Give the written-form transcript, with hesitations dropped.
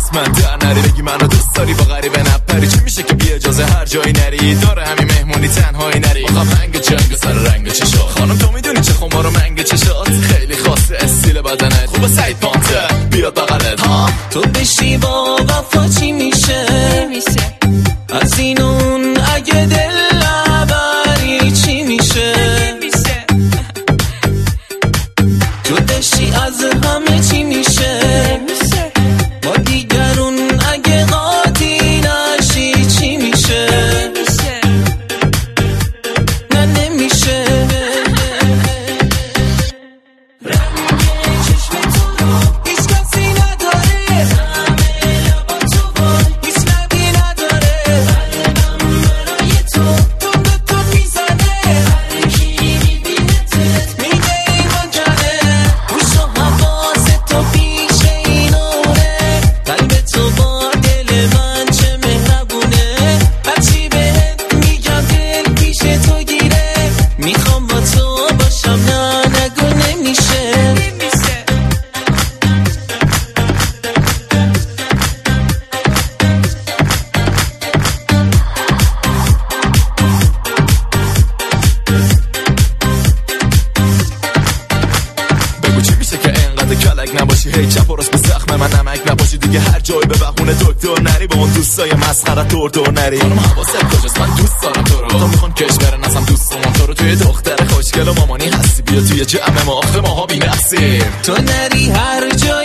حتما در نری بگی منو دوست داری با غریبه نپری. چی میشه که بی اجازه هر جایی نری؟ داره همین مهمونی تنهایی نری. آخه رنگ جنگ سر رنگ چشات خانم تو میدونی چه خمار و منگ چشات خیلی خاصه استیل بدنت خوبه سعید پانتر بیاد بغلت ها. تو بشی با وفا چی میشه از این اون اگه دل نبری چی میشه تو بشی از همه چی میشه با دیگرون اگه قاطی نشی چی میشه نه نمیشه نباشی هی چپ و راست به زخم من نمک نباشی دیگه هر جایی به بهونه دکتر نری با اون دوستای مسخره دور نری. خانم حواست کجاست من دوست دارم تو رو تو میخوان کشور نسم دوستمون تو رو توی دختر خوشگل و مامانی هستی بیا توی جمع ما آخه ماها بی‌نقصیم تو نری هر جا